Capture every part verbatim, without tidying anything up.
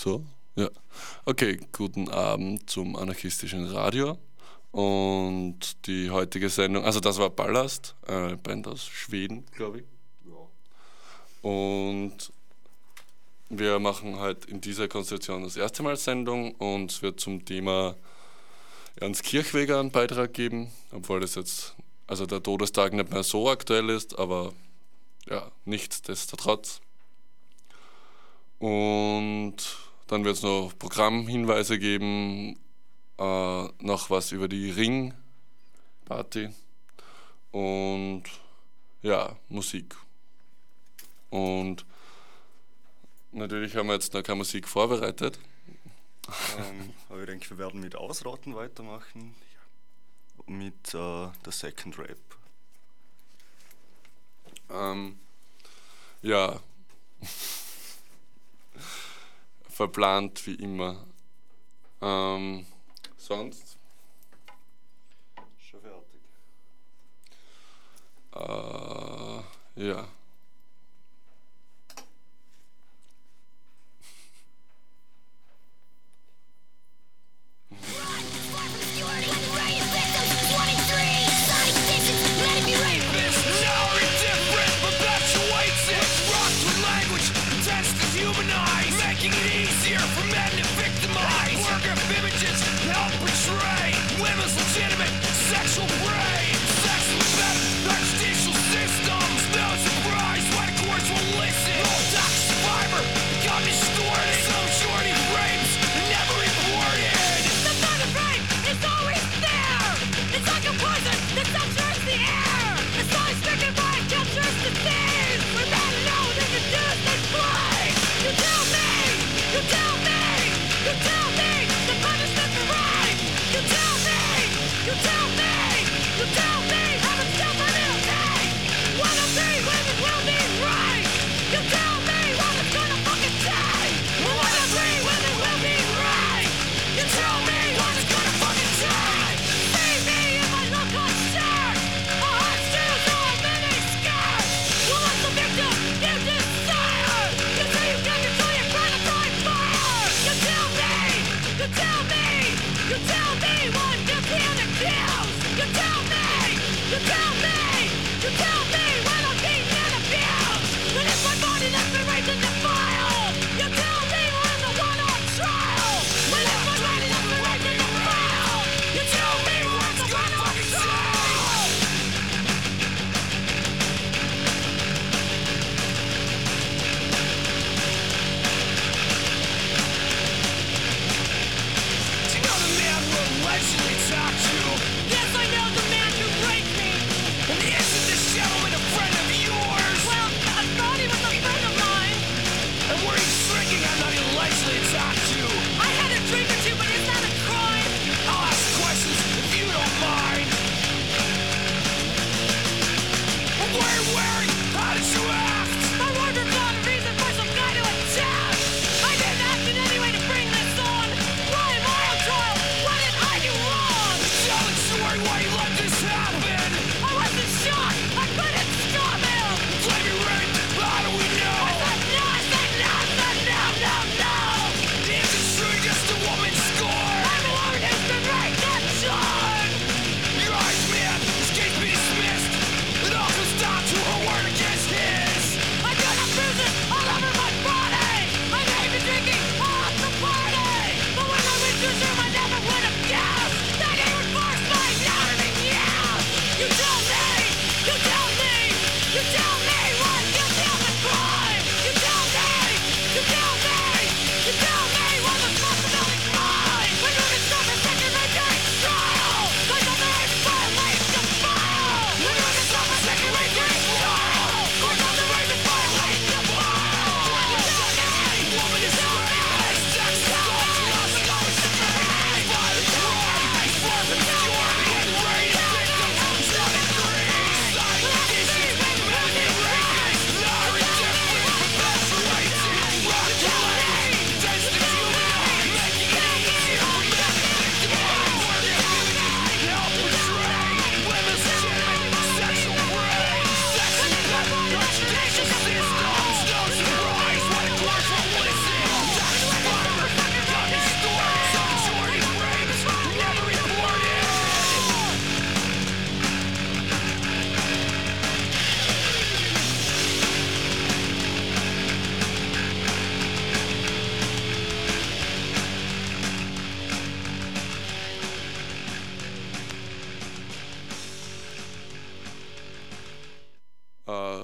So, ja. Okay, guten Abend zum anarchistischen Radio. Und die heutige Sendung, also das war Ballast, eine Band aus Schweden, glaube ich. Ja. Und wir machen halt in dieser Konstellation das erste Mal Sendung und es wird zum Thema Ernst Kirchweger einen Beitrag geben, obwohl das jetzt, also der Todestag nicht mehr so aktuell ist, aber ja, nichtsdestotrotz. Und dann wird es noch Programmhinweise geben, äh, noch was über die Ring-Party und ja, Musik. Und natürlich haben wir jetzt noch keine Musik vorbereitet. ähm, aber ich denke, wir werden mit Ausraten weitermachen, mit äh, der Second Rap. Ähm, ja, verplant wie immer. Ähm, sonst? Schon fertig. Äh, ja. Sexual brain, sexual better, artificial systems, those who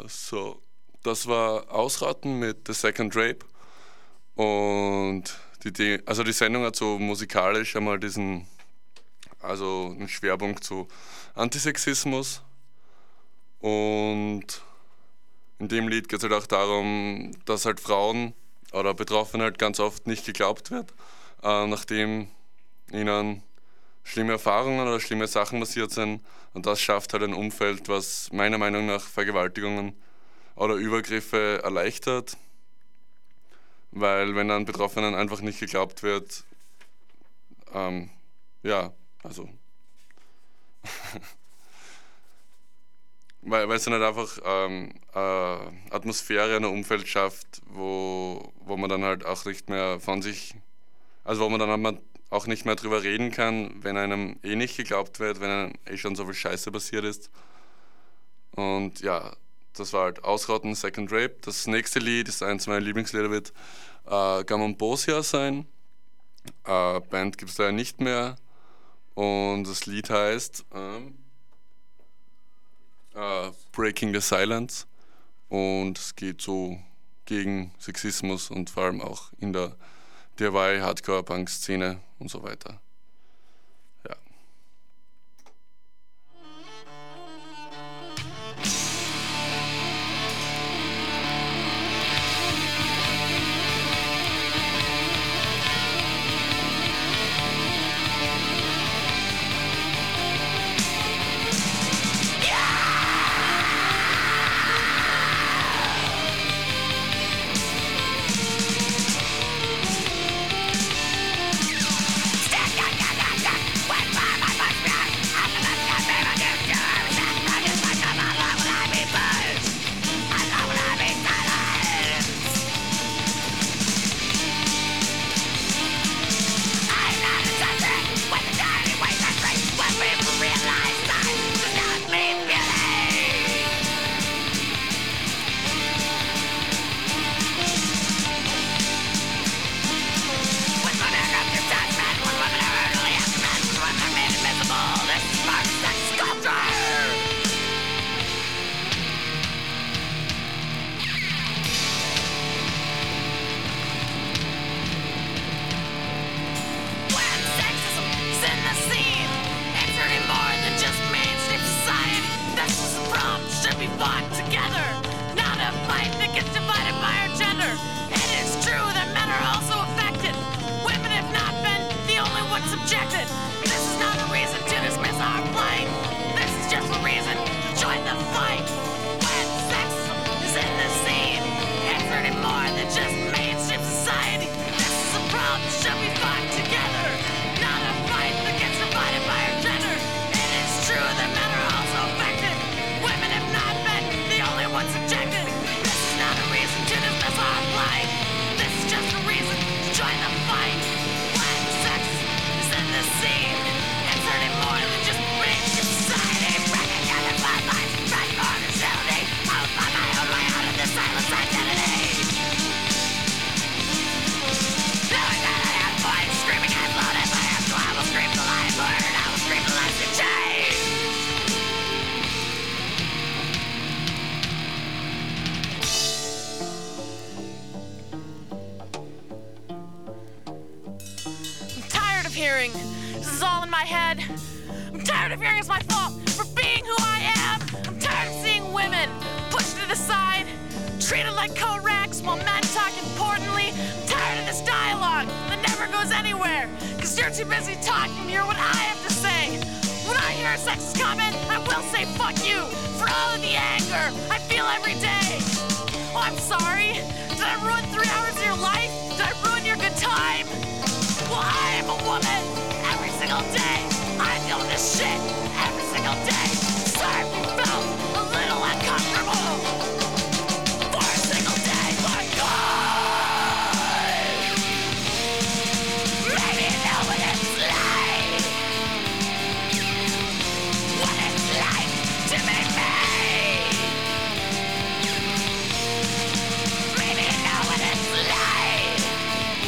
so, das war Ausraten mit The Second Rape. Und die, die, also die Sendung hat so musikalisch einmal diesen, also einen Schwerpunkt zu Antisexismus. Und in dem Lied geht es halt auch darum, dass halt Frauen oder Betroffenen halt ganz oft nicht geglaubt wird, äh, nachdem ihnen schlimme Erfahrungen oder schlimme Sachen passiert sind. Und das schafft halt ein Umfeld, was meiner Meinung nach Vergewaltigungen oder Übergriffe erleichtert. Weil wenn dann Betroffenen einfach nicht geglaubt wird, ähm, ja, also weil, weil es dann halt einfach ähm, äh, Atmosphäre, ein Umfeld schafft, wo, wo man dann halt auch nicht mehr von sich, also wo man dann auch nicht mehr drüber reden kann, wenn einem eh nicht geglaubt wird, wenn einem eh schon so viel Scheiße passiert ist. Und ja, das war halt Ausrotten, Second Rape. Das nächste Lied ist eins meiner Lieblingslieder, wird äh, Gamon Bosia sein. Äh, Band gibt es da ja nicht mehr. Und das Lied heißt ähm, äh, Breaking the Silence. Und es geht so gegen Sexismus und vor allem auch in der D I Y, Hardcore-Punk-Szene und so weiter. Ja.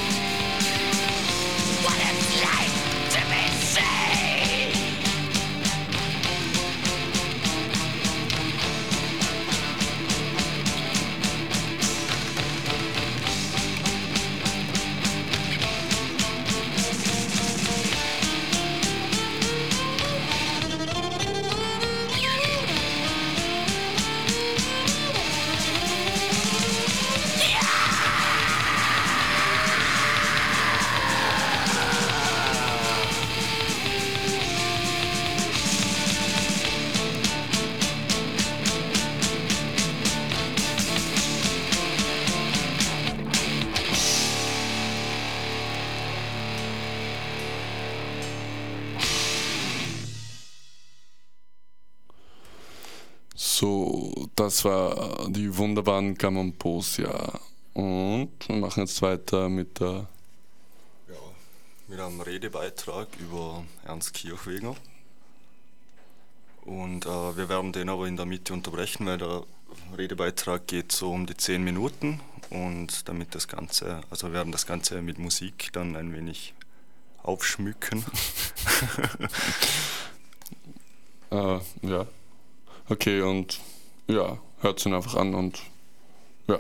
What it's like to be seen. Das war äh, die wunderbaren Gamamposia. Und wir machen jetzt weiter mit der... Ja, mit einem Redebeitrag über Ernst Kirchweger. Und äh, wir werden den aber in der Mitte unterbrechen, weil der Redebeitrag geht so um die zehn Minuten. Und damit das Ganze, also wir werden das Ganze mit Musik dann ein wenig aufschmücken. äh, ja. Okay, und ja, hört ihn einfach an und ja.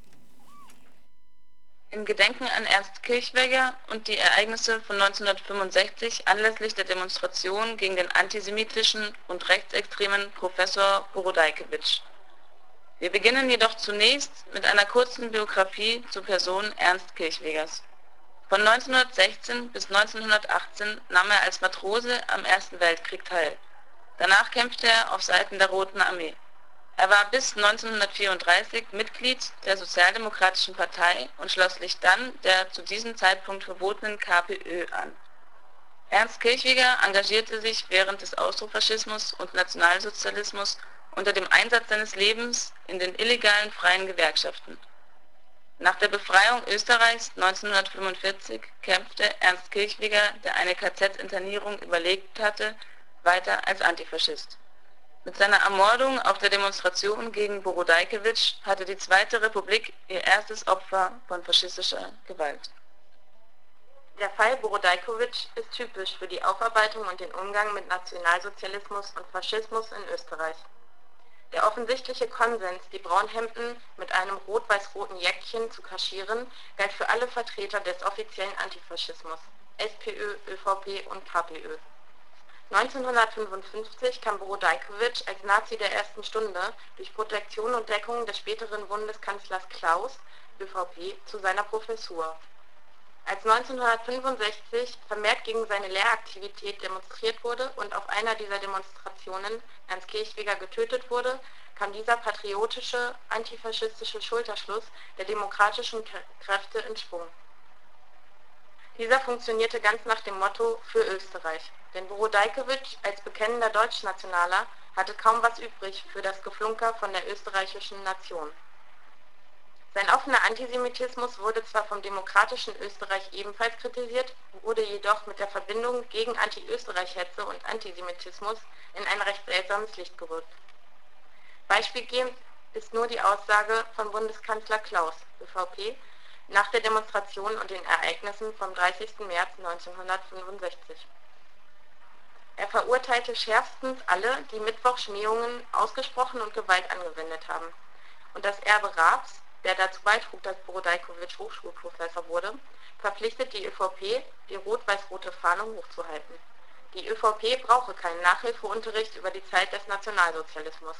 Im Gedenken an Ernst Kirchweger und die Ereignisse von neunzehnhundertfünfundsechzig anlässlich der Demonstration gegen den antisemitischen und rechtsextremen Professor Borodajkewitsch. Wir beginnen jedoch zunächst mit einer kurzen Biografie zur Person Ernst Kirchwegers. Von neunzehnhundertsechzehn bis neunzehnhundertachtzehn nahm er als Matrose am Ersten Weltkrieg teil. Danach kämpfte er auf Seiten der Roten Armee. Er war bis neunzehnhundertvierunddreißig Mitglied der Sozialdemokratischen Partei und schloss sich dann der zu diesem Zeitpunkt verbotenen KPÖ an. Ernst Kirchweger engagierte sich während des Austrofaschismus und Nationalsozialismus unter dem Einsatz seines Lebens in den illegalen freien Gewerkschaften. Nach der Befreiung Österreichs neunzehnhundertfünfundvierzig kämpfte Ernst Kirchweger, der eine K Z-Internierung überlebt hatte, weiter als Antifaschist. Mit seiner Ermordung auf der Demonstration gegen Borodajkewitsch hatte die Zweite Republik ihr erstes Opfer von faschistischer Gewalt. Der Fall Borodajkewitsch ist typisch für die Aufarbeitung und den Umgang mit Nationalsozialismus und Faschismus in Österreich. Der offensichtliche Konsens, die Braunhemden mit einem rot-weiß-roten Jäckchen zu kaschieren, galt für alle Vertreter des offiziellen Antifaschismus, SPÖ, ÖVP und KPÖ. neunzehnhundertfünfundfünfzig kam Borodajkewitsch als Nazi der ersten Stunde durch Protektion und Deckung des späteren Bundeskanzlers Klaus, ÖVP, zu seiner Professur. Als neunzehnhundertfünfundsechzig vermehrt gegen seine Lehraktivität demonstriert wurde und auf einer dieser Demonstrationen Ernst Kirchweger getötet wurde, kam dieser patriotische, antifaschistische Schulterschluss der demokratischen Kräfte in Schwung. Dieser funktionierte ganz nach dem Motto „Für Österreich“, denn Borodajkewitsch als bekennender Deutschnationaler hatte kaum was übrig für das Geflunker von der österreichischen Nation. Sein offener Antisemitismus wurde zwar vom demokratischen Österreich ebenfalls kritisiert, wurde jedoch mit der Verbindung gegen Anti-Österreich-Hetze und Antisemitismus in ein recht seltsames Licht gerückt. Beispielgebend ist nur die Aussage von Bundeskanzler Klaus, ÖVP, nach der Demonstration und den Ereignissen vom dreißigsten März neunzehnhundertfünfundsechzig. Er verurteilte schärfstens alle, die Mittwochschmähungen ausgesprochen und Gewalt angewendet haben. Und das Erbe Raabs, der dazu beitrug, dass Borodajkewitsch Hochschulprofessor wurde, verpflichtet die ÖVP, die rot-weiß-rote Fahndung hochzuhalten. Die ÖVP brauche keinen Nachhilfeunterricht über die Zeit des Nationalsozialismus.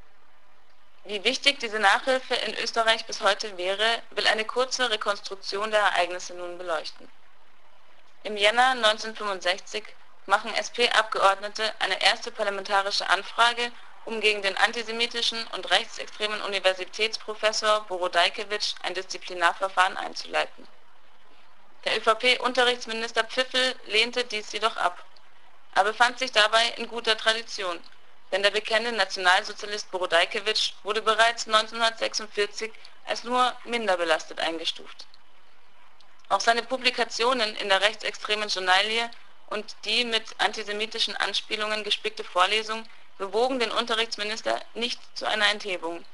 Wie wichtig diese Nachhilfe in Österreich bis heute wäre, will eine kurze Rekonstruktion der Ereignisse nun beleuchten. Im Jänner neunzehnhundertfünfundsechzig machen S P-Abgeordnete eine erste parlamentarische Anfrage, um gegen den antisemitischen und rechtsextremen Universitätsprofessor Borodajkewitsch ein Disziplinarverfahren einzuleiten. Der ÖVP-Unterrichtsminister Pfiffel lehnte dies jedoch ab. Er befand sich dabei in guter Tradition, denn der bekennende Nationalsozialist Borodajkewitsch wurde bereits neunzehnhundertsechsundvierzig als nur minder belastet eingestuft. Auch seine Publikationen in der rechtsextremen Journalie und die mit antisemitischen Anspielungen gespickte Vorlesung bewogen den Unterrichtsminister nicht zu einer Enthebung.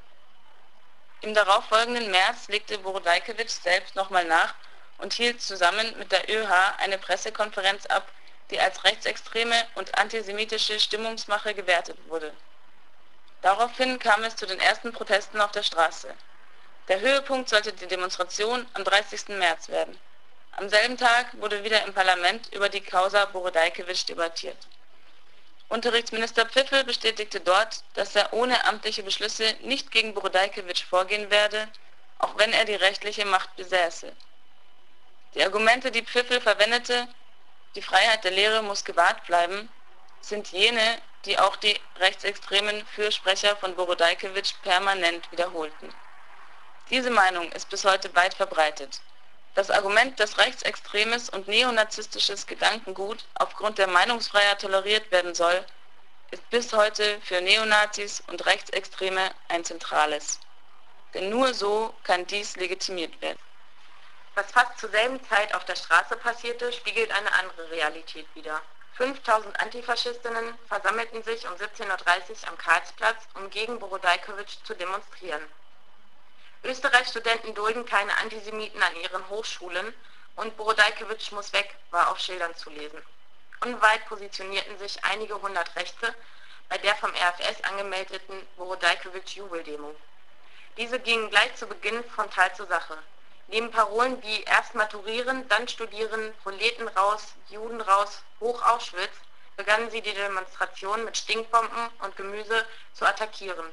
Im darauffolgenden März legte Borodajkewitsch selbst nochmal nach und hielt zusammen mit der ÖH eine Pressekonferenz ab, die als rechtsextreme und antisemitische Stimmungsmache gewertet wurde. Daraufhin kam es zu den ersten Protesten auf der Straße. Der Höhepunkt sollte die Demonstration am dreißigsten März werden. Am selben Tag wurde wieder im Parlament über die Causa Borodajkewitsch debattiert. Unterrichtsminister Pfiffel bestätigte dort, dass er ohne amtliche Beschlüsse nicht gegen Borodajkewitsch vorgehen werde, auch wenn er die rechtliche Macht besäße. Die Argumente, die Pfiffel verwendete, die Freiheit der Lehre muss gewahrt bleiben, sind jene, die auch die rechtsextremen Fürsprecher von Borodajkewitsch permanent wiederholten. Diese Meinung ist bis heute weit verbreitet. Das Argument, dass rechtsextremes und neonazistisches Gedankengut aufgrund der Meinungsfreiheit toleriert werden soll, ist bis heute für Neonazis und Rechtsextreme ein zentrales. Denn nur so kann dies legitimiert werden. Was fast zur selben Zeit auf der Straße passierte, spiegelt eine andere Realität wider. fünftausend Antifaschistinnen versammelten sich um siebzehn Uhr dreißig am Karlsplatz, um gegen Borodajkovic zu demonstrieren. Österreich-Studenten dulden keine Antisemiten an ihren Hochschulen und Borodajkovic muss weg, war auf Schildern zu lesen. Unweit positionierten sich einige hundert Rechte bei der vom R F S angemeldeten Borodajkovic-Jubeldemo. Diese gingen gleich zu Beginn frontal zur Sache. Neben Parolen wie erst maturieren, dann studieren, Proleten raus, Juden raus, hoch Auschwitz, begannen sie die Demonstration mit Stinkbomben und Gemüse zu attackieren.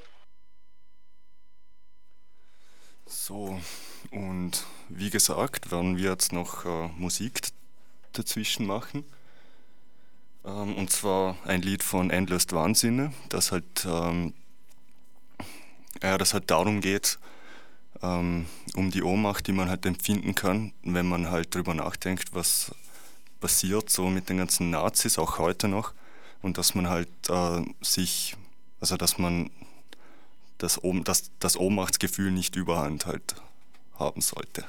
So, und wie gesagt, werden wir jetzt noch äh, Musik dazwischen machen. Ähm, und zwar ein Lied von Endlöst Wahnsinne, das halt, ähm, ja, das halt darum geht, ähm, um die Ohnmacht, die man halt empfinden kann, wenn man halt drüber nachdenkt, was passiert so mit den ganzen Nazis, auch heute noch. Und dass man halt äh, sich, also dass man das, Ohm, das, das Ohnmachtsgefühl nicht überhand halt haben sollte.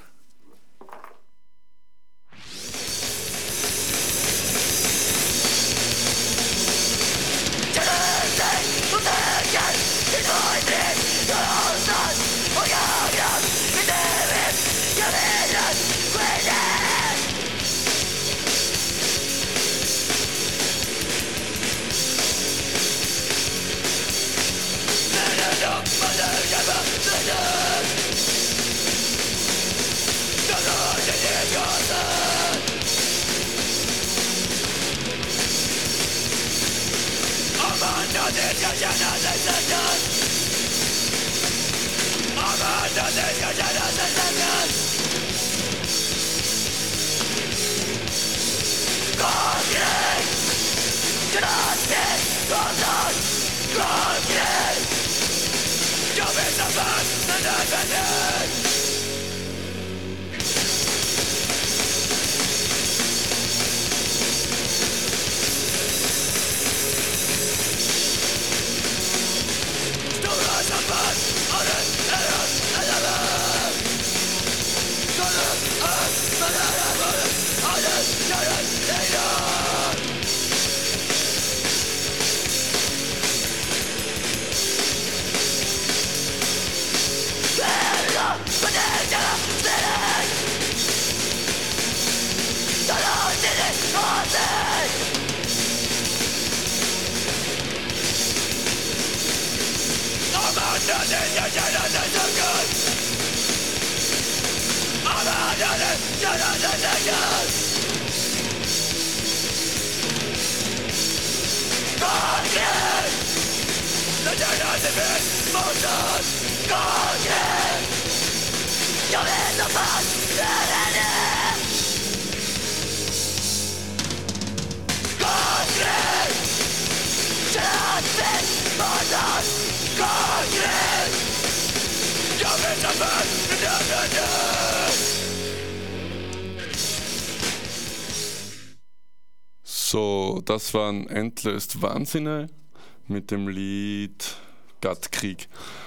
So, das waren Endlöst Wahnsinne mit dem Lied Gattkrieg.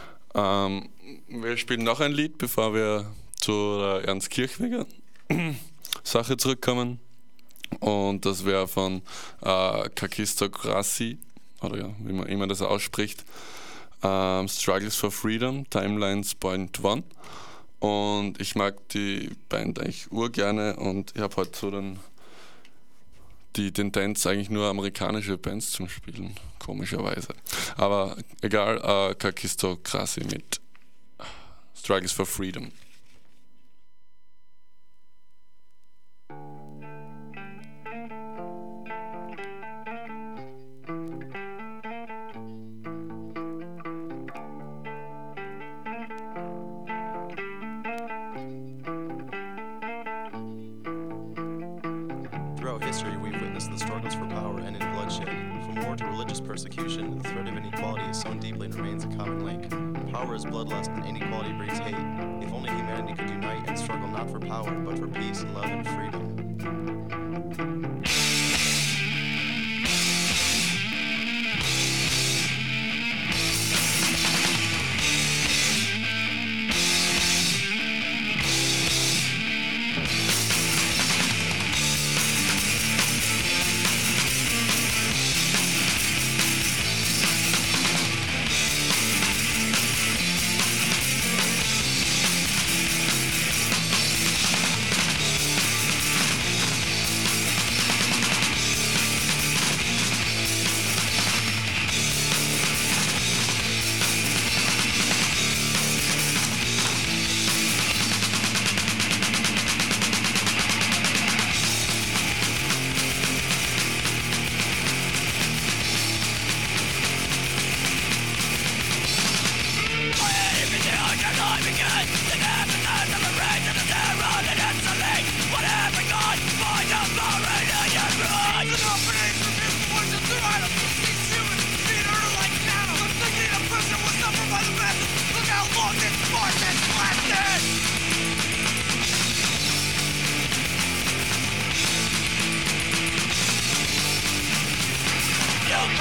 Ähm, wir spielen noch ein Lied, bevor wir zur Ernst Kirchweger Sache zurückkommen. Und das wäre von äh, Kakistokrasi, oder ja, wie man immer das ausspricht, ähm, Struggles for Freedom, Timelines Point One. Und ich mag die Band eigentlich urgerne und ich habe heute so dann die Tendenz, eigentlich nur amerikanische Bands zu spielen, komischerweise. Aber egal, äh, Kakistokrasi mit Struggles for Freedom. Throughout history, we've witnessed the struggles for power end in bloodshed. From war to religious persecution, the threat of inequality is sewn deeply and remains a common link. Power is bloodlust and inequality breeds hate. If only humanity could unite and struggle not for power, but for peace, love, and freedom.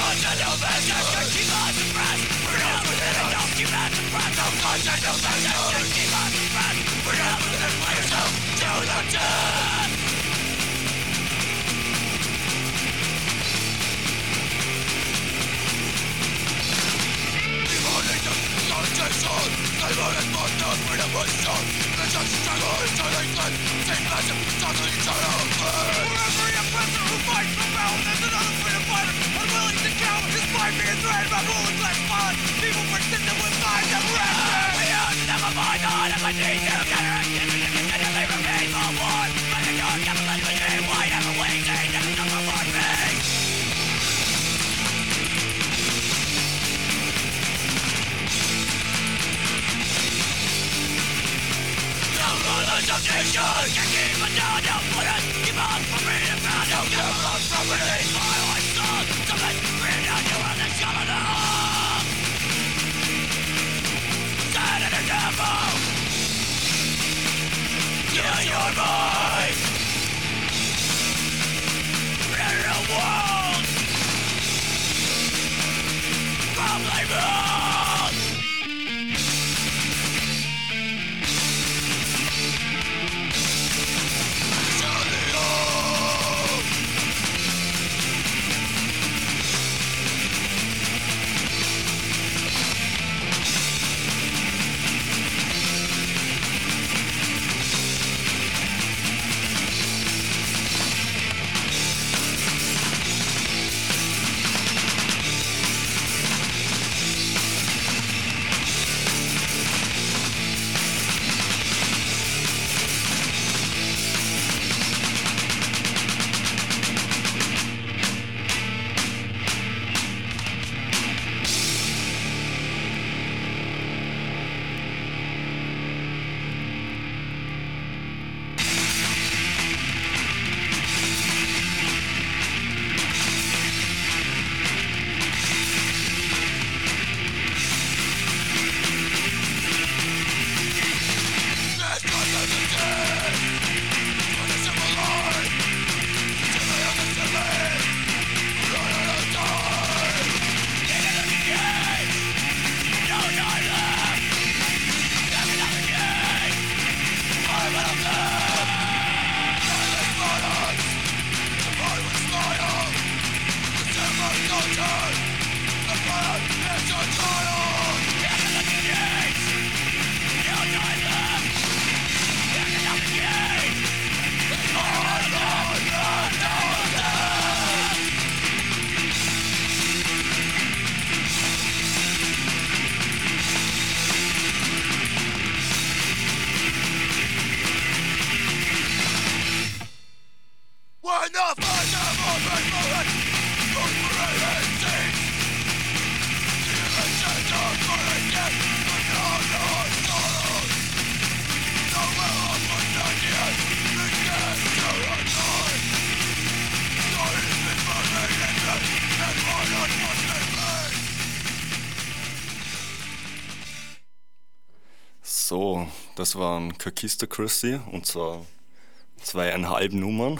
So, das waren Kakistocracy und zwar zweieinhalb Nummern.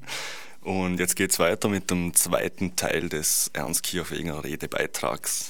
Und jetzt geht's weiter mit dem zweiten Teil des Ernst Kirchweger Redebeitrags.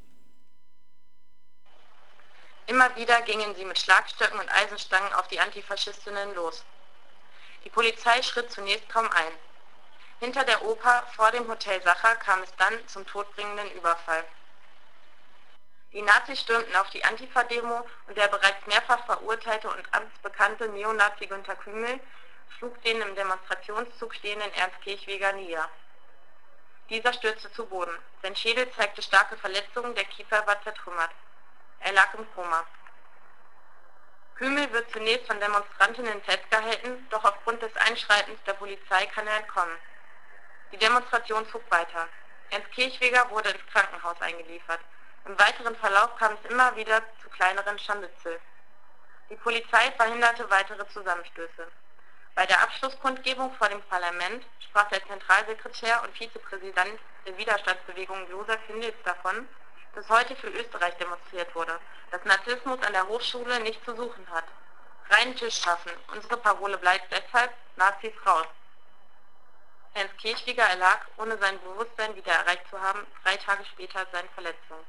Immer wieder gingen sie mit Schlagstöcken und Eisenstangen auf die Antifaschistinnen los. Die Polizei schritt zunächst kaum ein. Hinter der Oper vor dem Hotel Sacher kam es dann zum todbringenden Überfall. Die Nazis stürmten auf die Antifa-Demo und der bereits mehrfach verurteilte und amtsbekannte Neonazi Günter Kümel schlug den im Demonstrationszug stehenden Ernst Kirchweger nieder. Dieser stürzte zu Boden. Sein Schädel zeigte starke Verletzungen, der Kiefer war zertrümmert. Er lag im Koma. Kümel wird zunächst von Demonstrantinnen festgehalten, doch aufgrund des Einschreitens der Polizei kann er entkommen. Die Demonstration zog weiter. Ernst Kirchweger wurde ins Krankenhaus eingeliefert. Im weiteren Verlauf kam es immer wieder zu kleineren Scharmützeln. Die Polizei verhinderte weitere Zusammenstöße. Bei der Abschlusskundgebung vor dem Parlament sprach der Zentralsekretär und Vizepräsident der Widerstandsbewegung Josef Hindels davon, dass heute für Österreich demonstriert wurde, dass Nazismus an der Hochschule nichts zu suchen hat. Reinen Tisch schaffen, unsere Parole bleibt deshalb, Nazis raus. Ernst Kirchweger erlag, ohne sein Bewusstsein wieder erreicht zu haben, drei Tage später seinen Verletzungen.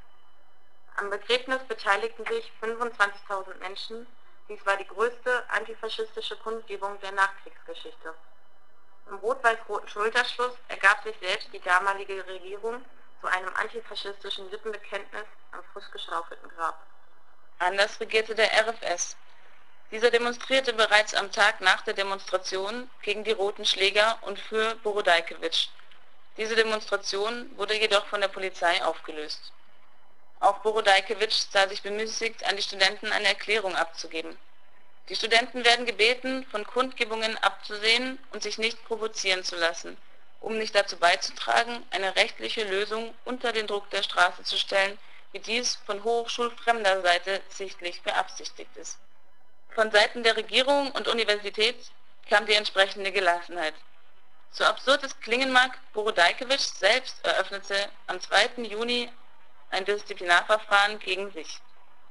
Am Begräbnis beteiligten sich fünfundzwanzigtausend Menschen. Dies war die größte antifaschistische Kundgebung der Nachkriegsgeschichte. Im rot-weiß-roten Schulterschluss ergab sich selbst die damalige Regierung zu einem antifaschistischen Lippenbekenntnis am frisch geschaufelten Grab. Anders regierte der R F S. Dieser demonstrierte bereits am Tag nach der Demonstration gegen die roten Schläger und für Borodajkewitsch. Diese Demonstration wurde jedoch von der Polizei aufgelöst. Auch Borodajkewitsch sah sich bemüßigt, an die Studenten eine Erklärung abzugeben. Die Studenten werden gebeten, von Kundgebungen abzusehen und sich nicht provozieren zu lassen, um nicht dazu beizutragen, eine rechtliche Lösung unter den Druck der Straße zu stellen, wie dies von hochschulfremder Seite sichtlich beabsichtigt ist. Von Seiten der Regierung und Universität kam die entsprechende Gelassenheit. So absurd es klingen mag, Borodajkewitsch selbst eröffnete am zweiten Juni ein Disziplinarverfahren gegen sich.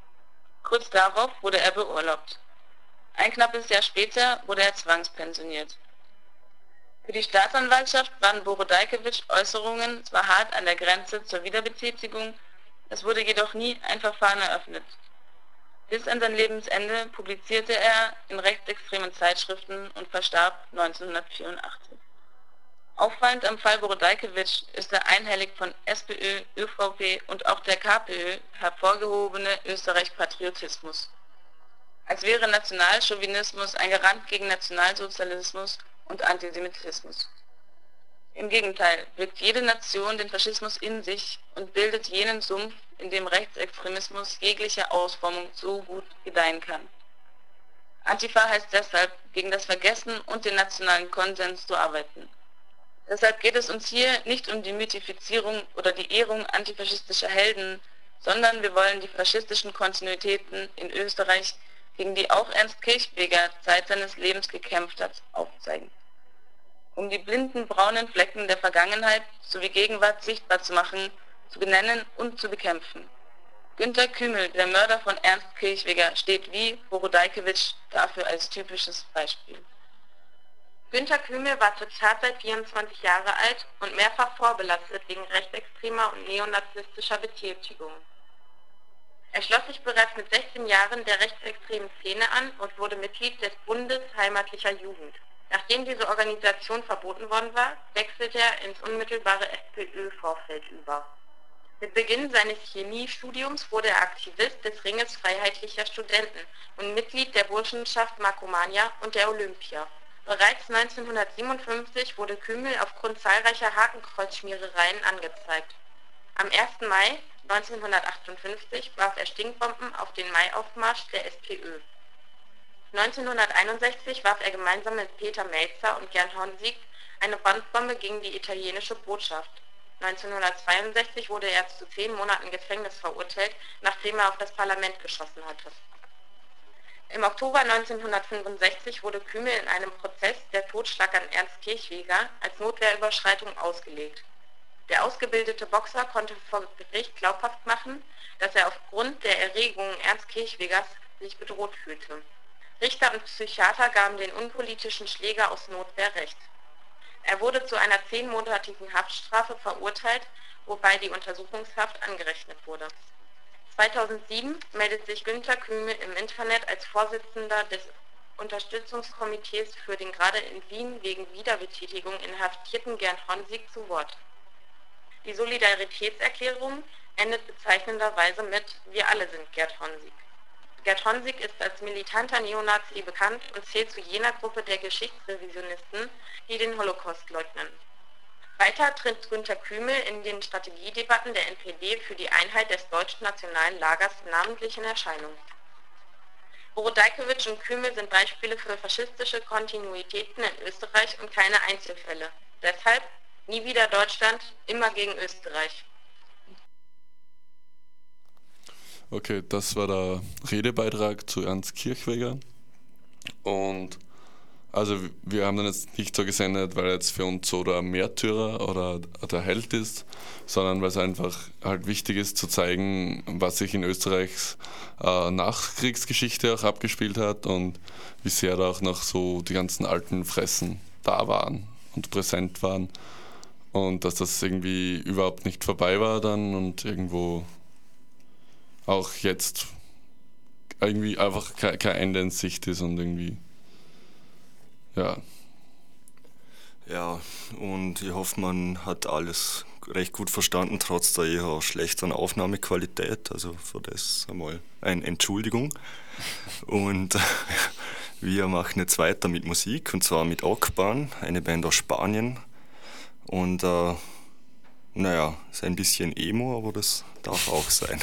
Kurz darauf wurde er beurlaubt. Ein knappes Jahr später wurde er zwangspensioniert. Für die Staatsanwaltschaft waren Borodajkewitsch Äußerungen zwar hart an der Grenze zur Wiederbetätigung, es wurde jedoch nie ein Verfahren eröffnet. Bis an sein Lebensende publizierte er in rechtsextremen Zeitschriften und verstarb neunzehnhundertvierundachtzig. Auffallend am Fall Borodajkewitsch ist der einhellig von SPÖ, ÖVP und auch der KPÖ hervorgehobene Österreich-Patriotismus. Als wäre Nationalchauvinismus ein Garant gegen Nationalsozialismus und Antisemitismus. Im Gegenteil wirkt jede Nation den Faschismus in sich und bildet jenen Sumpf, in dem Rechtsextremismus jeglicher Ausformung so gut gedeihen kann. Antifa heißt deshalb, gegen das Vergessen und den nationalen Konsens zu arbeiten. Deshalb geht es uns hier nicht um die Mythifizierung oder die Ehrung antifaschistischer Helden, sondern wir wollen die faschistischen Kontinuitäten in Österreich, gegen die auch Ernst Kirchweger Zeit seines Lebens gekämpft hat, aufzeigen. Um die blinden braunen Flecken der Vergangenheit sowie Gegenwart sichtbar zu machen, zu benennen und zu bekämpfen. Günter Kümmel, der Mörder von Ernst Kirchweger, steht wie Borodajkewitsch dafür als typisches Beispiel. Günter Kümmel war zur Tatzeit vierundzwanzig Jahre alt und mehrfach vorbelastet wegen rechtsextremer und neonazistischer Betätigung. Er schloss sich bereits mit sechzehn Jahren der rechtsextremen Szene an und wurde Mitglied des Bundes Heimatlicher Jugend. Nachdem diese Organisation verboten worden war, wechselte er ins unmittelbare SPÖ-Vorfeld über. Mit Beginn seines Chemiestudiums wurde er Aktivist des Ringes Freiheitlicher Studenten und Mitglied der Burschenschaft Markomania und der Olympia. Bereits neunzehnhundertsiebenundfünfzig wurde Kümmel aufgrund zahlreicher Hakenkreuzschmierereien angezeigt. Am ersten Mai neunzehnhundertachtundfünfzig warf er Stinkbomben auf den Maiaufmarsch der SPÖ. neunzehnhunderteinundsechzig warf er gemeinsam mit Peter Melzer und Gerd Honsiek eine Brandbombe gegen die italienische Botschaft. neunzehnhundertzweiundsechzig wurde er zu zehn Monaten Gefängnis verurteilt, nachdem er auf das Parlament geschossen hatte. Im Oktober neunzehnhundertfünfundsechzig wurde Kümmel in einem Prozess, der Totschlag an Ernst Kirchweger, als Notwehrüberschreitung ausgelegt. Der ausgebildete Boxer konnte vor Gericht glaubhaft machen, dass er aufgrund der Erregungen Ernst Kirchwegers sich bedroht fühlte. Richter und Psychiater gaben den unpolitischen Schläger aus Notwehr recht. Er wurde zu einer zehnmonatigen Haftstrafe verurteilt, wobei die Untersuchungshaft angerechnet wurde. zweitausendsieben meldet sich Günter Kümmel im Internet als Vorsitzender des Unterstützungskomitees für den gerade in Wien wegen Wiederbetätigung inhaftierten Gerd Honsiek zu Wort. Die Solidaritätserklärung endet bezeichnenderweise mit „Wir alle sind Gerd Honsiek". Gerd Honsiek ist als militanter Neonazi bekannt und zählt zu jener Gruppe der Geschichtsrevisionisten, die den Holocaust leugnen. Weiter tritt Günter Kümmel in den Strategiedebatten der N P D für die Einheit des deutschen nationalen Lagers namentlich in Erscheinung. Borodajkewitsch und Kümmel sind Beispiele für faschistische Kontinuitäten in Österreich und keine Einzelfälle. Deshalb nie wieder Deutschland, immer gegen Österreich. Okay, das war der Redebeitrag zu Ernst Kirchweger. Und also wir haben den jetzt nicht so gesendet, weil er jetzt für uns so der Märtyrer oder der Held ist, sondern weil es einfach halt wichtig ist zu zeigen, was sich in Österreichs äh, Nachkriegsgeschichte auch abgespielt hat und wie sehr da auch noch so die ganzen alten Fressen da waren. und präsent waren und dass das irgendwie überhaupt nicht vorbei war dann und irgendwo auch jetzt irgendwie einfach kein Ende in Sicht ist und irgendwie, ja. Ja, und ich hoffe, man hat alles recht gut verstanden, trotz der eher schlechteren Aufnahmequalität. Also für das einmal eine Entschuldigung. Und wir machen jetzt weiter mit Musik, und zwar mit Okban, eine Band aus Spanien. Und äh, naja, ist ein bisschen Emo, aber das darf auch sein.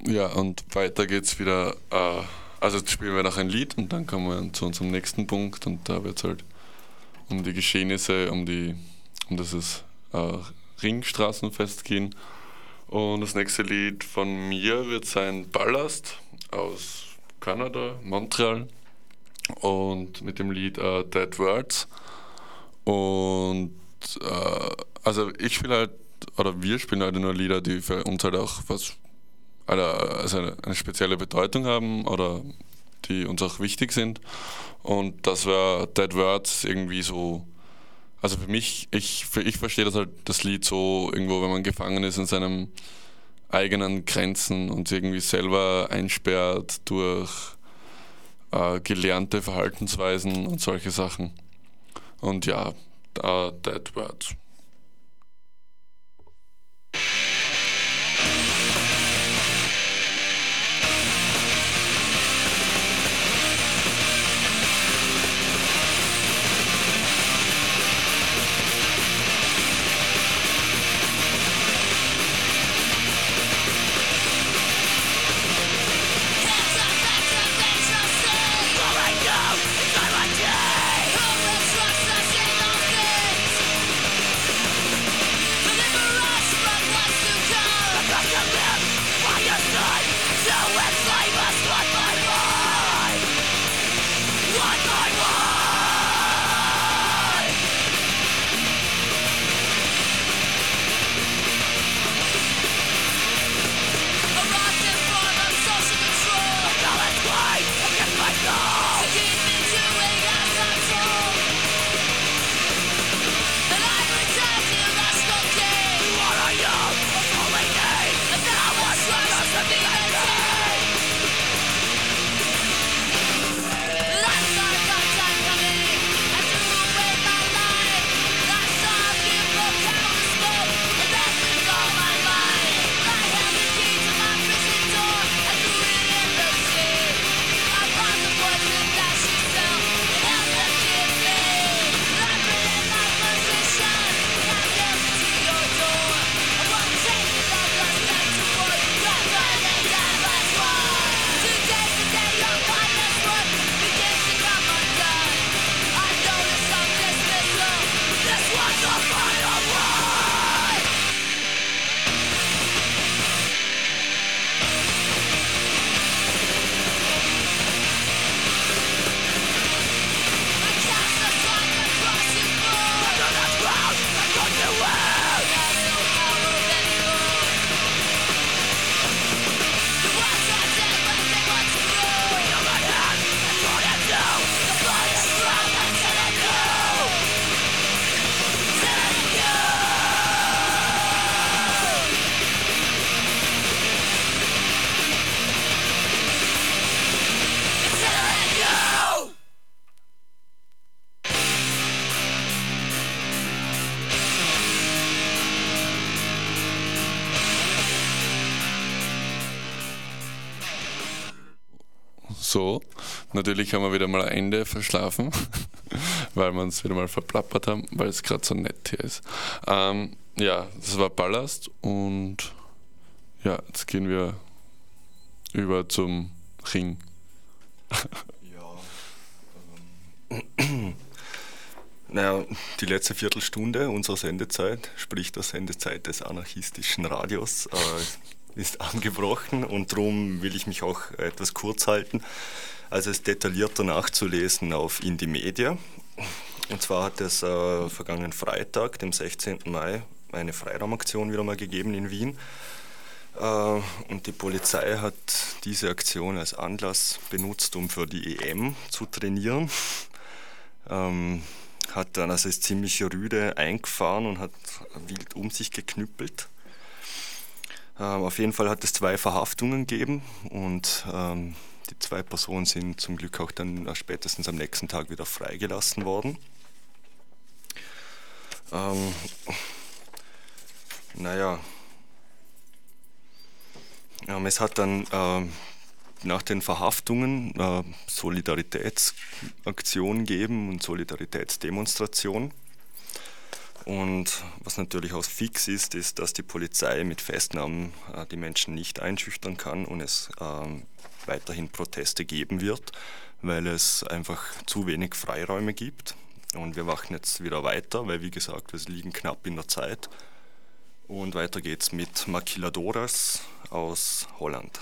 Ja, und weiter geht's wieder. Äh, also jetzt spielen wir noch ein Lied und dann kommen wir zu unserem nächsten Punkt und da wird es halt um die Geschehnisse, um die um dieses äh, Ringstraßenfest gehen. Und das nächste Lied von mir wird sein Ballast aus Kanada, Montreal. Und mit dem Lied äh, Dead Words. Und äh, also ich spiele halt, oder wir spielen halt nur Lieder, die für uns halt auch was, also eine, eine spezielle Bedeutung haben oder die uns auch wichtig sind. Und das war Dead Words irgendwie so, also für mich, ich, für ich verstehe das halt das Lied so irgendwo, wenn man gefangen ist in seinem eigenen Grenzen und sich irgendwie selber einsperrt durch äh, gelernte Verhaltensweisen und solche Sachen. Und ja, uh, Dead Words. So, natürlich haben wir wieder mal ein Ende verschlafen, weil wir uns wieder mal verplappert haben, weil es gerade so nett hier ist. Ähm, ja, das war Ballast und ja, jetzt gehen wir über zum Ring. Ja, ähm, naja, die letzte Viertelstunde unserer Sendezeit, sprich der Sendezeit des anarchistischen Radios, äh, ist angebrochen und darum will ich mich auch etwas kurz halten. Also es ist detaillierter nachzulesen auf Indymedia. Und zwar hat es äh, vergangenen Freitag, dem sechzehnten Mai, eine Freiraumaktion wieder mal gegeben in Wien. Äh, und die Polizei hat diese Aktion als Anlass benutzt, um für die E M zu trainieren. Ähm, hat dann, also ist ziemlich rüde eingefahren und hat wild um sich geknüppelt. Ähm, auf jeden Fall hat es zwei Verhaftungen gegeben und ähm, die zwei Personen sind zum Glück auch dann äh, spätestens am nächsten Tag wieder freigelassen worden. Ähm, naja, ähm, es hat dann ähm, nach den Verhaftungen äh, Solidaritätsaktionen gegeben und Solidaritätsdemonstrationen. Und was natürlich auch fix ist, ist, dass die Polizei mit Festnahmen äh, die Menschen nicht einschüchtern kann und es ähm, weiterhin Proteste geben wird, weil es einfach zu wenig Freiräume gibt. Und wir machen jetzt wieder weiter, weil wie gesagt, wir liegen knapp in der Zeit. Und weiter geht's mit Maquiladoras aus Holland.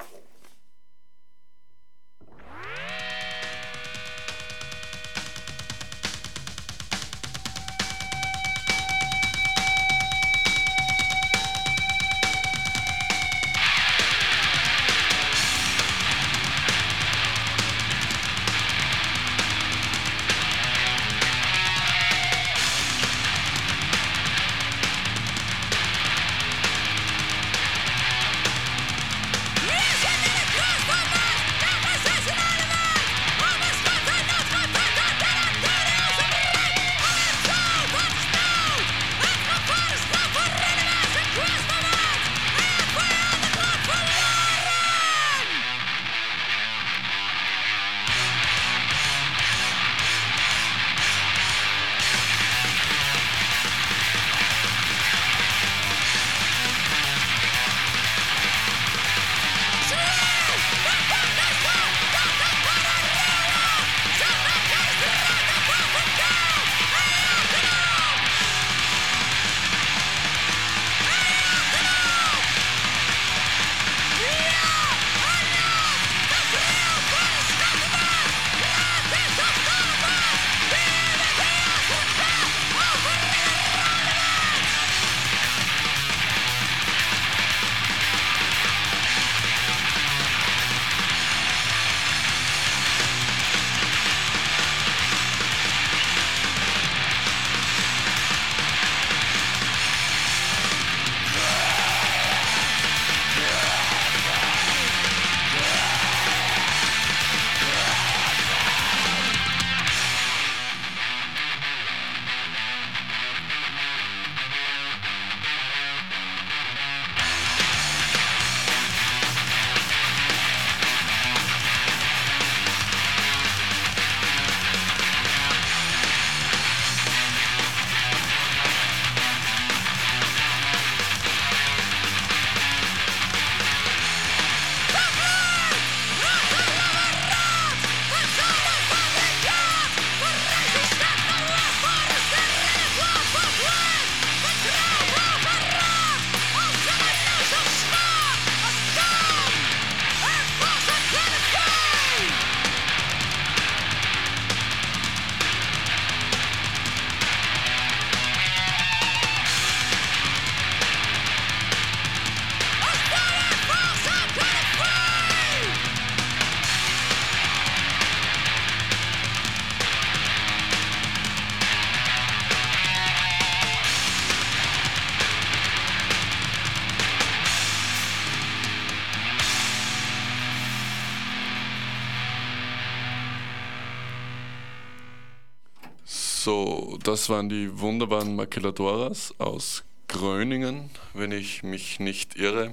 So, das waren die wunderbaren Maquiladoras aus Gröningen, wenn ich mich nicht irre.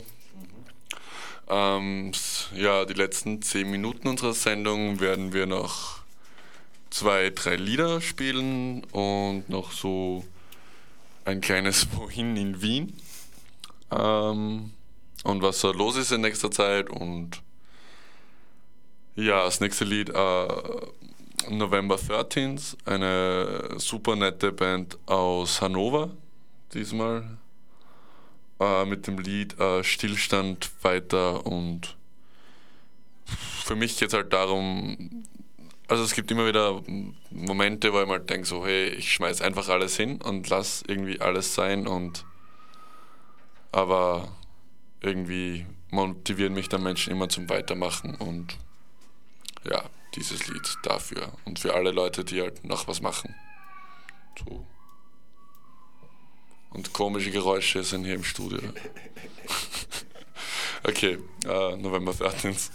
Ähm, ja, die letzten zehn Minuten unserer Sendung werden wir noch zwei, drei Lieder spielen und noch so ein kleines Wohin in Wien. Ähm, und was so los ist in nächster Zeit. Und ja, das nächste Lied äh, November thirteenth, eine super nette Band aus Hannover diesmal, äh, mit dem Lied äh, Stillstand weiter. Und für mich geht es halt darum, also es gibt immer wieder Momente, wo ich mal denke, so hey, ich schmeiß einfach alles hin und lass irgendwie alles sein, und aber irgendwie motivieren mich dann Menschen immer zum Weitermachen, und ja, dieses Lied dafür und für alle Leute, die halt noch was machen. So. Und komische Geräusche sind hier im Studio. Okay, uh, November thirteenth.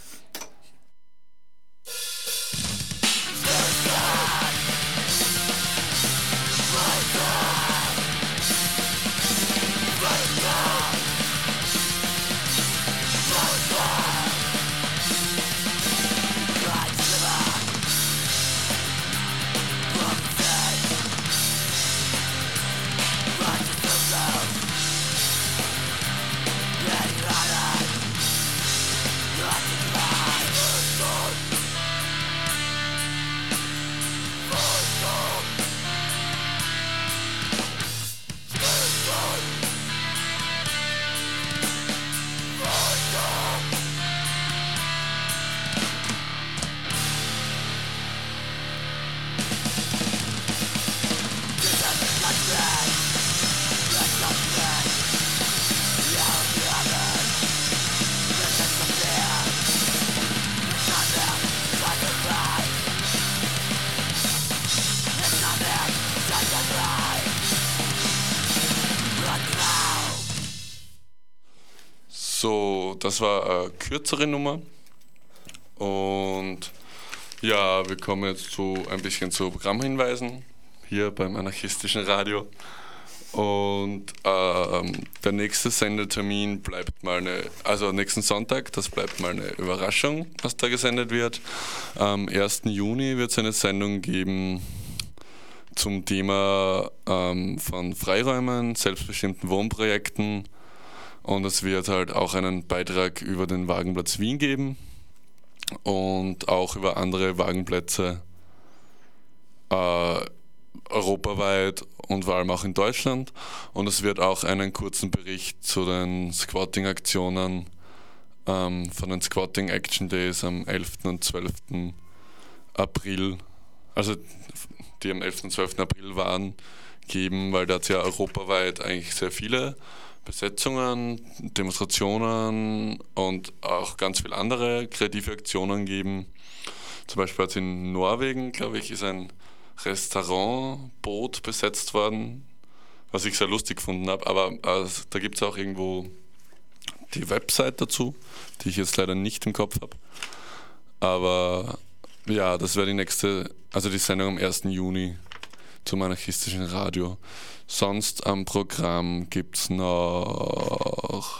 so, das war eine kürzere Nummer. Und ja, wir kommen jetzt zu ein bisschen zu Programmhinweisen hier beim anarchistischen Radio. Und ähm, der nächste Sendetermin bleibt mal eine, also nächsten Sonntag, das bleibt mal eine Überraschung, was da gesendet wird. Am ersten Juni wird es eine Sendung geben zum Thema ähm, von Freiräumen, selbstbestimmten Wohnprojekten. Und es wird halt auch einen Beitrag über den Wagenplatz Wien geben und auch über andere Wagenplätze äh, europaweit und vor allem auch in Deutschland. Und es wird auch einen kurzen Bericht zu den Squatting-Aktionen ähm, von den Squatting Action Days am elften und zwölften April, also die am elften und zwölften April waren, geben, weil da hat es ja europaweit eigentlich sehr viele Besetzungen, Demonstrationen und auch ganz viele andere kreative Aktionen geben. Zum Beispiel hat es in Norwegen, glaube ich, ist ein Restaurantboot besetzt worden, was ich sehr lustig gefunden habe, aber äh, da gibt es auch irgendwo die Website dazu, die ich jetzt leider nicht im Kopf habe. Aber ja, das wäre die nächste, also die Sendung am ersten Juni zum anarchistischen Radio. Sonst am Programm gibt es noch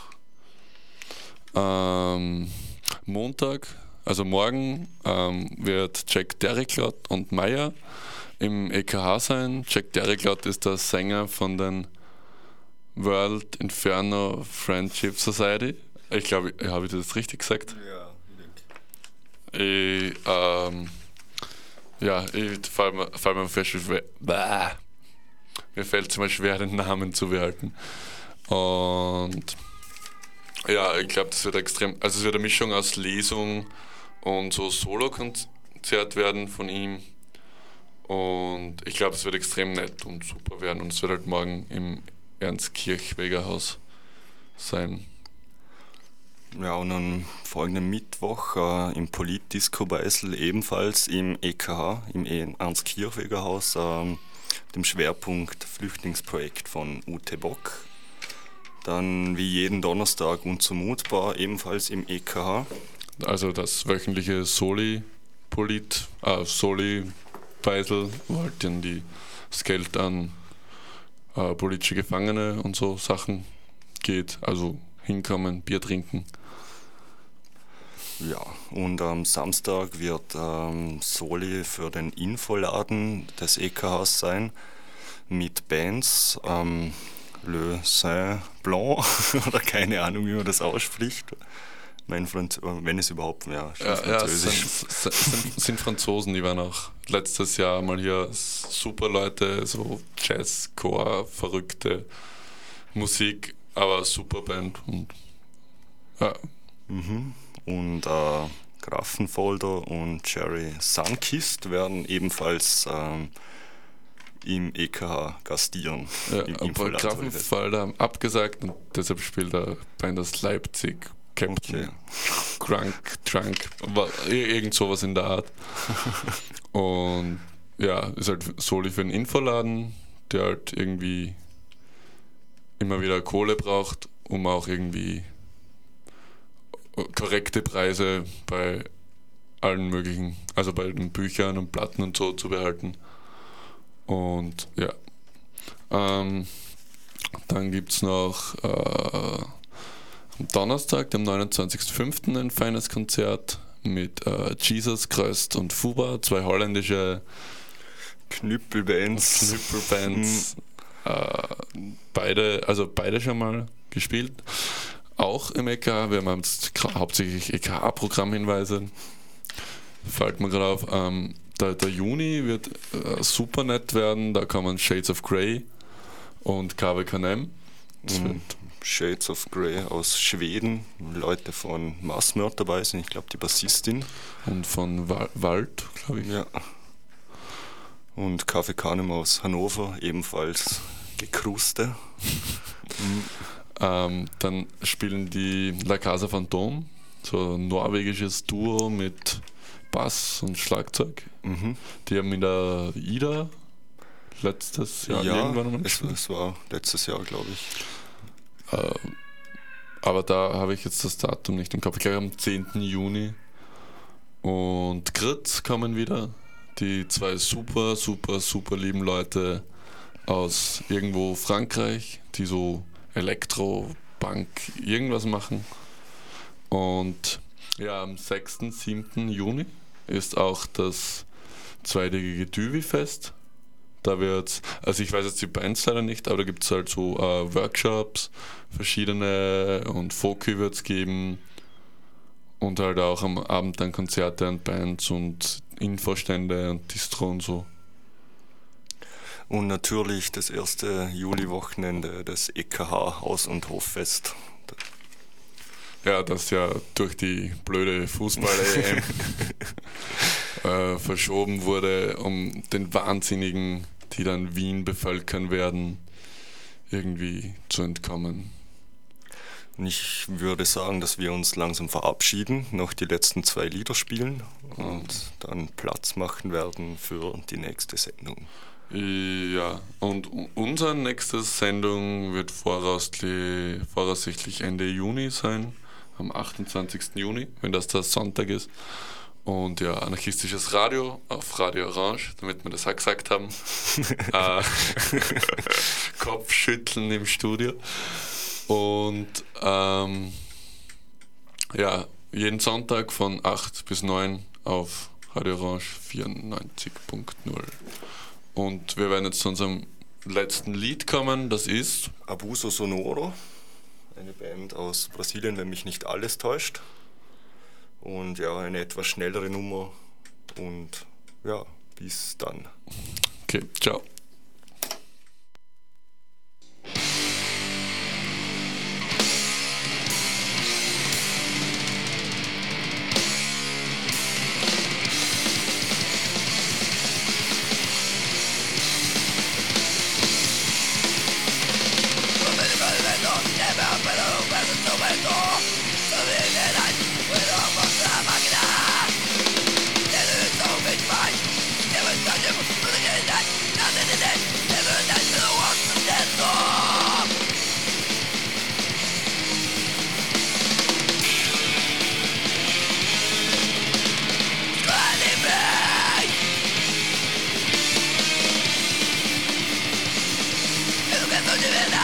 ähm, Montag, also morgen ähm, wird Jack Derricklot und Meyer im E K H sein. Jack Derricklot ist der Sänger von den World Inferno Friendship Society. Ich glaube, habe ich das richtig gesagt? Ja, ich denke. Ich, ähm, ja, ich fall mir, fall mir fest, bah. Mir fällt es immer schwer, den Namen zu behalten. Und ja, ich glaube, das wird extrem, also es wird eine Mischung aus Lesung und so Solo-Konzert werden von ihm. Und ich glaube, es wird extrem nett und super werden. Und es wird halt morgen im Ernst-Kirchweger-Haus sein. Ja, und am folgenden Mittwoch äh, im Politdisco Beisel ebenfalls im E K H, im Ernst-Kirchweger-Haus, äh, dem Schwerpunkt Flüchtlingsprojekt von Ute Bock. Dann wie jeden Donnerstag unzumutbar, ebenfalls im E K H. Also das wöchentliche Soli-Polit, äh, Soli-Beisel, wo halt dann die, das Geld an äh, politische Gefangene und so Sachen geht. Also hinkommen, Bier trinken. Ja, und am Samstag wird ähm, Soli für den Infoladen des E K Hs sein, mit Bands, ähm, Le Saint Blanc, oder keine Ahnung, wie man das ausspricht. Mein Franz- wenn es überhaupt, ja, Ja, ja, Französisch. sind, sind, sind Franzosen, die waren auch letztes Jahr mal hier, super Leute, so Jazzcore, verrückte Musik, aber super Band. Und, ja. Mhm. Und äh, Grafenfolder und Jerry Sunkist werden ebenfalls ähm, im E K H gastieren. Ja, im aber Infoladen. Grafenfalder haben abgesagt und deshalb spielt er Band aus Leipzig, Captain Okay. Crunk, Trunk, war irgend sowas in der Art. Und ja, ist halt Soli für einen Infoladen, der halt irgendwie immer wieder Kohle braucht, um auch irgendwie korrekte Preise bei allen möglichen, also bei den Büchern und Platten und so zu behalten. Und ja, ähm, dann gibt es noch äh, am Donnerstag, dem neunundzwanzigsten fünften ein feines Konzert mit äh, Jesus Christ und Fuba, zwei holländische Knüppelbands. Knüppelbands. äh, beide, also beide schon mal gespielt. Auch im E K H, wir haben jetzt hauptsächlich E K H-Programmhinweise. Fällt mir gerade auf, ähm, der, der Juni wird äh, super nett werden, da kommen Shades of Grey und K W K N M. Mhm. Shades of Grey aus Schweden, Leute von Massmörd dabei sind, ich glaube die Bassistin. Und von Wa- Wald, glaube ich. Ja. Und Kaffee Kanem aus Hannover, ebenfalls Gekruste. Mhm. Ähm, dann spielen die La Casa Phantom, so ein norwegisches Duo mit Bass und Schlagzeug. Mhm. Die haben in der Ida letztes Jahr Ja, irgendwann mal es, gespielt. es war letztes Jahr, glaube ich. Äh, aber da habe ich jetzt das Datum nicht im Kopf. Ich glaube am zehnten Juni. Und Gritz kommen wieder. Die zwei super, super, super lieben Leute aus irgendwo Frankreich, die so Elektro, Punk, irgendwas machen. Und ja, am sechsten, siebten Juni ist auch das zweitägige Düvi-Fest. Da wird's, also ich weiß jetzt die Bands leider nicht, aber da gibt es halt so äh, Workshops, verschiedene, und Foki wird es geben und halt auch am Abend dann Konzerte und Bands und Infostände und Distro und so. Und natürlich das erste Juli-Wochenende, das E K H Haus- und Hoffest. Ja, das ja durch die blöde Fußball-E M äh, verschoben wurde, um den Wahnsinnigen, die dann Wien bevölkern werden, irgendwie zu entkommen. Und ich würde sagen, dass wir uns langsam verabschieden, noch die letzten zwei Lieder spielen und dann Platz machen werden für die nächste Sendung. Ja, und unsere nächste Sendung wird voraussichtlich, voraussichtlich Ende Juni sein, am achtundzwanzigsten Juni, wenn das der Sonntag ist. Und ja, anarchistisches Radio auf Radio Orange, damit wir das auch gesagt haben. äh, Kopfschütteln im Studio. Und ähm, ja, jeden Sonntag von acht bis neun auf Radio Orange vierundneunzig Punkt null. Und wir werden jetzt zu unserem letzten Lied kommen, das ist Abuso Sonoro, eine Band aus Brasilien, wenn mich nicht alles täuscht. Und ja, eine etwas schnellere Nummer. Und ja, bis dann. Okay, ciao. Educação de verdade.